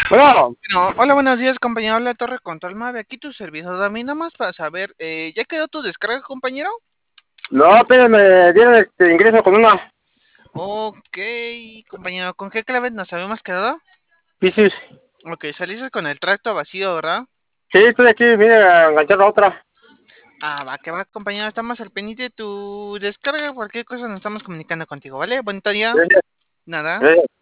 Bueno, Bueno, hola, buenos días, compañero. Habla Torre Control Mave. Aquí tu servidor. A mí nada más para saber, ¿ya quedó tu descarga, compañero? no, apenas me dieron ingreso con una Ok, compañero. ¿Con qué clave nos habíamos quedado? Piscis. Ok, saliste con el tracto vacío, ¿verdad? Sí, estoy aquí, vine a enganchar la otra. Ah, va, que va, compañero. Estamos al pendiente de tu descarga. Cualquier cosa nos estamos comunicando contigo, ¿vale? Bonito día. Sí, Nada. sí.